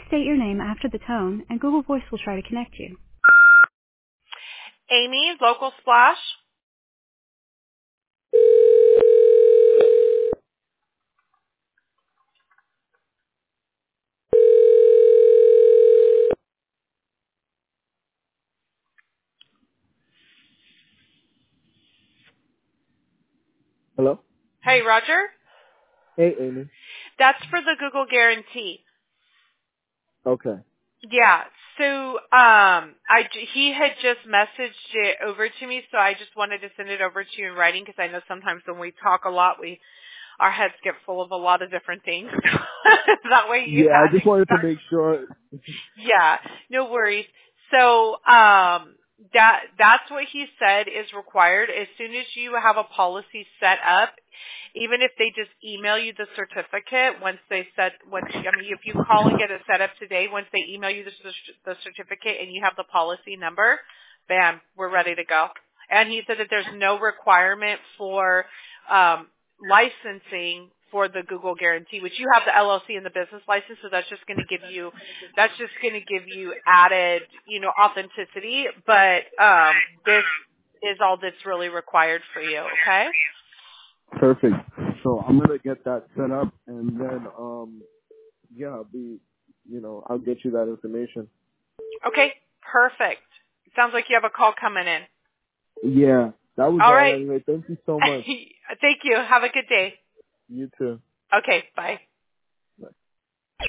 state your name after the tone, and Google Voice will try to connect you. Amy, Local Splash. Hello? Hey, Roger. Hey, Amy. That's for the Google Guarantee. Okay. Yeah. So, he had just messaged it over to me, so I just wanted to send it over to you in writing because I know sometimes when we talk a lot, our heads get full of a lot of different things. That way you Yeah, I had just wanted to make sure. Yeah, no worries. So, that's what he said is required. As soon as you have a policy set up, even if they just email you the certificate, if you call and get it set up today, once they email you the certificate and you have the policy number, bam, we're ready to go. And he said that there's no requirement for licensing for the Google Guarantee, which you have the LLC and the business license, so that's just going to give you added, authenticity. But this is all that's really required for you. Okay. Perfect. So I'm gonna get that set up, and then I'll get you that information. Okay. Perfect. Sounds like you have a call coming in. Yeah, that was All all right. anyway. Thank you so much. Thank you. Have a good day. You too. Okay. Bye.